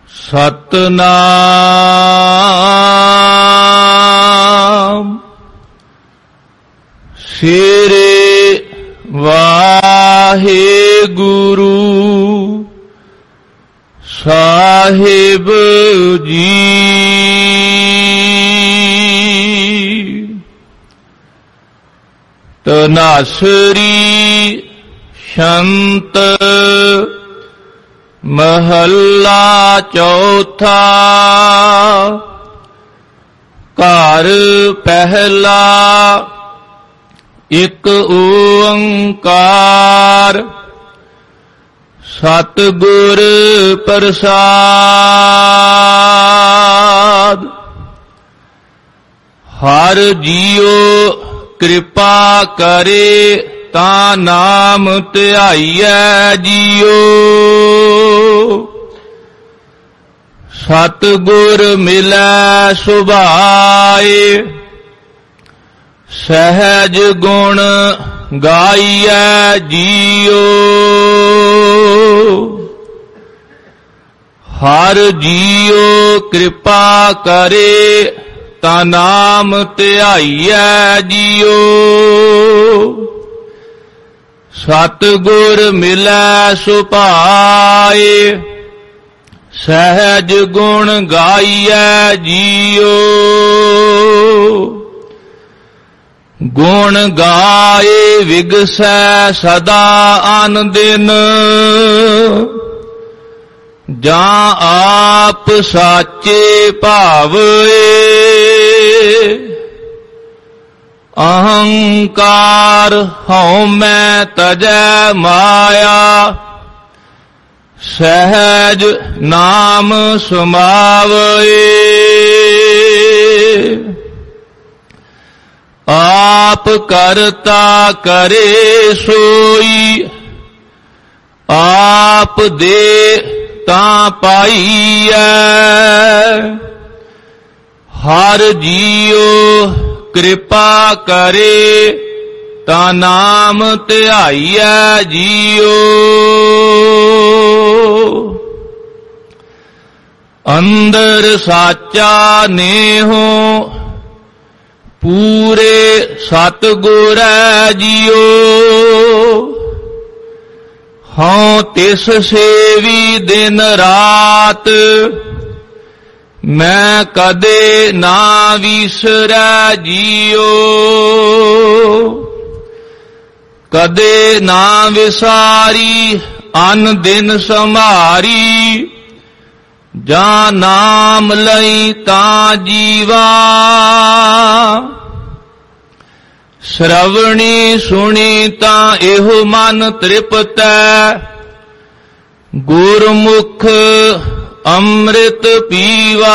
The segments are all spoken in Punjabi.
ਸਤਨਾਮ ਸ੍ਰੀ ਵਾਹਿਗੁਰੂ ਸਾਹਿਬ ਜੀ। ਤਨਾਸਰੀ ਸ਼ੰਤ ਮਹੱਲਾ ਚੌਥਾ। ਘਰ ਪਹਿਲਾ ਇੱਕ ਓੰਕਾਰ ਸਤਿਗੁਰ ਪ੍ਰਸਾਦ। ਹਰ ਜੀਉ ਕਿਰਪਾ ਕਰੇ ਤਾਂ ਨਾਮ ਧਿਆਈਐ ਜੀਉ। ਸਤਿਗੁਰ ਮਿਲੈ ਸੁਭਾਏ ਸਹਿਜ ਗੁਣ ਗਾਈਐ ਜੀਉ। ਹਰ ਜੀਉ ਕਿਰਪਾ ਕਰੇ ਤਾਂ ਨਾਮ ਧਿਆਈਐ ਜੀਉ। ਸਤਿਗੁਰ ਮਿਲੈ ਸੁਭਾਏ ਸਹਿਜ ਗੁਣ ਗਾਈਐ ਜੀਉ। ਗੁਣ ਗਾਏ ਵਿਗਸੈ ਸਦਾ ਅਨ ਦਿਨ ਜਾਂ ਆਪ ਸਾਚੇ ਭਾਵਏ। ਅਹੰਕਾਰ ਹਉਮੈ ਤਜੈ ਮਾਇਆ ਸਹਿਜ ਨਾਮ ਸਮਾਵਏ। ਆਪ ਕਰਤਾ ਕਰੇ ਸੋਈ ਆਪ ਦੇ ਤਾਂ ਪਾਈਐ। ਹਰ ਜੀਉ ਕਿਰਪਾ ਕਰੇ ਤਾਂ ਨਾਮ ਧਿਆਈਐ ਜੀਉ। ਅੰਦਰ ਸਾਚਾ ਨੇਹੋ ਪੂਰੇ ਸਤਿਗੁਰੈ ਜੀਉ। ਹਉ ਤਿਸ ਸੇਵੀ ਦਿਨ ਰਾਤ ਮੈਂ ਕਦੇ ਨਾ ਵਿਸਰੈ ਜੀਉ। ਕਦੇ ਨਾ ਵਿਸਾਰੀ ਅਨ ਦਿਨ ਸੰਭਾਰੀ ਜਾਂ ਨਾਮ ਲਈ ਤਾਂ ਜੀਵਾ। ਸ਼ਰਵਣੀ ਸੁਣੀ ਤਾਂ ਇਹੋ ਮਨ ਤ੍ਰਿਪਤੈ ਗੁਰਮੁਖ ਅੰਮ੍ਰਿਤ ਪੀਵਾ।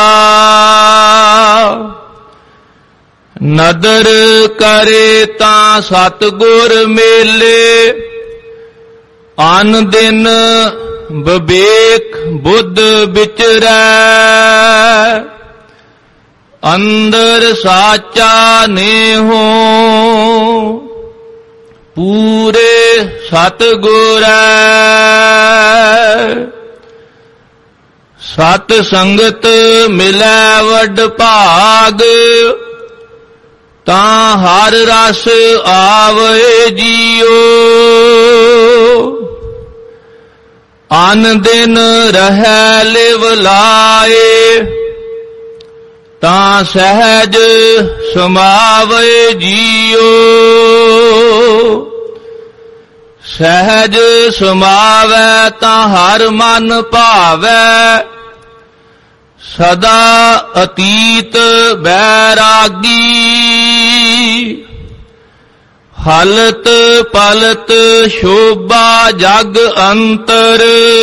ਨਦਰ ਕਰੇ ਤਾਂ ਸਤਿਗੁਰ ਮੇਲੇ ਅਨ ਦਿਨ ਵਿਵੇਕ ਬੁੱਧ ਵਿਚਰੈ। ਅੰਦਰ ਸਾਚਾ ਨੇਹੋ ਪੂਰੇ ਸਤਿਗੁਰੈ। ਸਤ ਸੰਗਤ ਮਿਲੈ ਵੱਡ ਭਾਗ ਤਾਂ ਹਰ ਰਸ ਆਵੇ ਜੀਉ। ਅਨ ਦਿਨ ਰਹਿ ਲਿਵ ਲਾਏ ਤਾਂ ਸਹਿਜ ਸਮਾਵੇ ਜੀਉ। ਸਹਿਜ ਸਮਾਵੈ ਤਾਂ ਹਰ ਮਨ ਭਾਵੈ ਸਦਾ ਅਤੀਤ ਬੈਰਾਗੀ। ਹਲਤ ਪਲਤ ਸ਼ੋਭਾ ਜਗ ਅੰਤਰ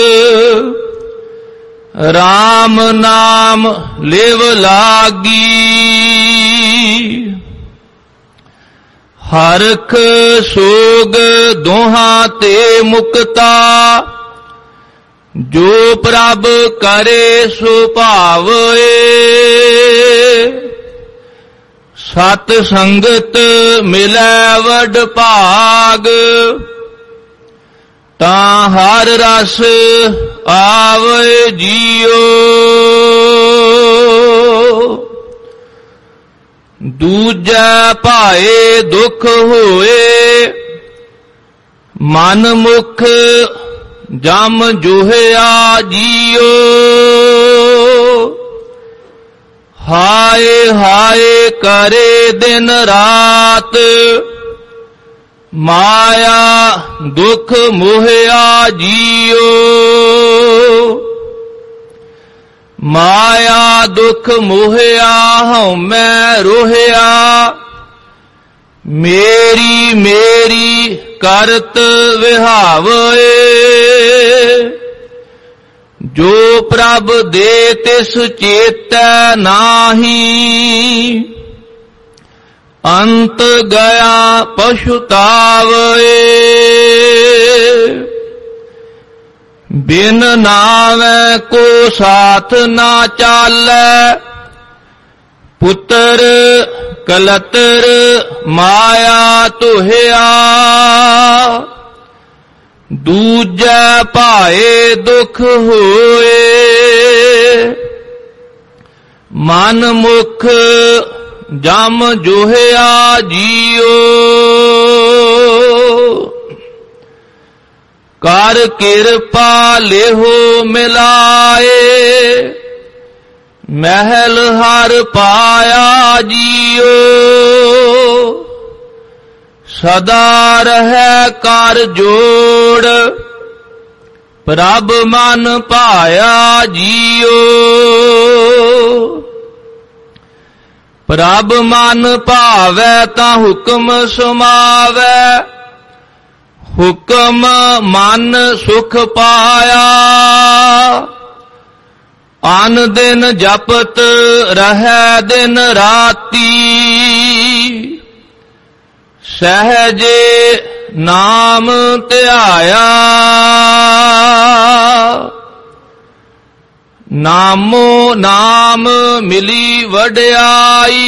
ਰਾਮ ਨਾਮ ਲਿਵ ਲਾਗੀ। ਹਰਖ ਸੋਗ ਦੋਹਾਂ ਤੇ ਮੁਕਤਾ ਜੋ ਪ੍ਰਭ ਕਰੇ ਸੋ ਭਾਵਏ। ਸਤ ਸੰਗਤ ਮਿਲੈ ਵਡ ਭਾਗ ਤਾਂ ਹਰ ਰਸ ਆਵੇ ਜੀਓ। ਦੂਜੈ ਭਾਏ ਦੁਖ ਹੋਏ, ਮਨ ਮੁਖ ਜਮ ਜੋਹਿਆ ਜੀਓ। ਹਾਏ ਹਾਏ ਕਰੇ ਦਿਨ ਰਾਤ, ਮਾਇਆ ਦੁਖ ਮੋਹਿਆ ਜੀਓ। ਮਾਇਆ ਦੁਖ ਮੋਹਿਆ ਹਉਮੈ ਰੋਹਿਆ, ਮੇਰੀ ਮੇਰੀ ਕਰਤ ਵਿਹਾਵੇ। ਜੋ ਪ੍ਰਭ ਦੇ ਤਿਸ ਚੇਤੈ ਨਾਹੀ, ਅੰਤ ਗਿਆ ਪਛੁਤਾਵੇ। ਬਿਨ ਨਾਵੈ ਕੋ ਸਾਥ ਨਾ ਚਾਲੈ, ਪੁੱਤਰ ਕਲਤਰ ਮਾਇਆ ਧੋਹਿਆ। ਦੂਜੈ ਭਾਏ ਦੁਖ ਹੋਏ, ਮਨ ਮੁਖ ਜਮ ਜੋਹਿਆ ਜੀਓ। ਕਰ ਕਿਰਪਾ ਲੇਹੋ ਮਿਲਾਏ, ਮਹਿਲ ਹਰ ਪਾਇਆ ਜੀਓ। ਸਦਾ ਰਹਿ ਕਰ ਜੋੜ, ਪ੍ਰਭ ਮਨ ਭਾਇਆ ਜੀਓ। ਪ੍ਰਭ ਮਨ ਭਾਵੈ ਤਾਂ ਹੁਕਮ ਸਮਾਵੈ, ਹੁਕਮ ਮਨ ਸੁਖ ਪਾਇਆ। ਅਨ ਦਿਨ ਜਪਤ ਰਹਿ ਦਿਨ ਰਾਤੀ, ਸਹਿਜੇ ਨਾਮ ਧਿਆਇਆ। ਨਾਮੋ ਨਾਮ ਮਿਲੀ ਵਡਿਆਈ,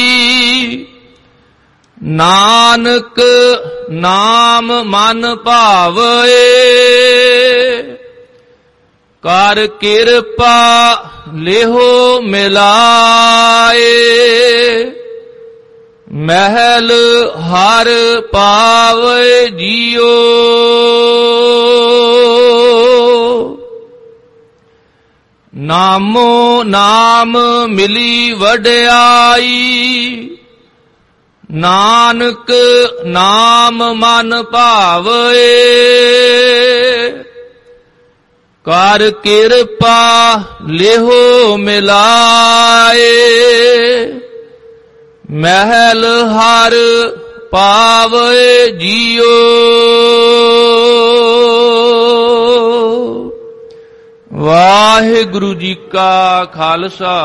ਨਾਨਕ ਨਾਮ ਮਨ ਭਾਵੇ। ਕਰ ਕਿਰਪਾ ਲੇਹੋ ਮਿਲਾਏ, ਮਹਿਲ ਹਰ ਪਾਵੇ ਜੀਓ। ਨਾਮੋ ਨਾਮ ਮਿਲੀ ਵਡਿਆਈ, ਨਾਨਕ ਨਾਮ ਮਨ ਭਾਵੇ। ਕਰ ਕਿਰਪਾ ਲੇਹੋ ਮਿਲਾਏ, ਮਹਿਲ ਹਰ ਪਾਵੇ ਜੀਓ। ਵਾਹਿਗੁਰੂ ਜੀ ਕਾ ਖਾਲਸਾ,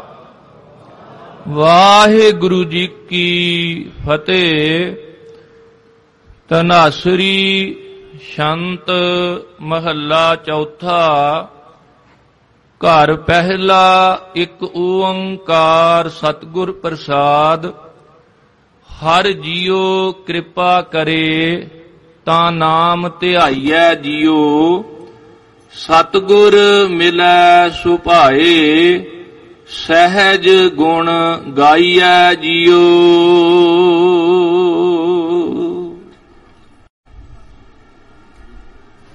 ਵਾਹਿਗੁਰੂ ਜੀ ਕੀ ਫਤਿਹ। ਧਨਾਸਰੀ ਸ਼ੰਤ ਮਹੱਲਾ ਚੌਥਾ। ਘਰ ਪਹਿਲਾ ਇੱਕ ਓੰਕਾਰ ਸਤਿਗੁਰ ਪ੍ਰਸਾਦ। ਹਰ ਜੀਉ ਕਿਰਪਾ ਕਰੇ, ਤਾਂ ਨਾਮ ਧਿਆਈਐ ਜੀਉ। ਸਤਿਗੁਰ ਮਿਲੈ ਸੁਭਾਏ, ਸਹਿਜ ਗੁਣ ਗਾਈਐ ਜੀਉ।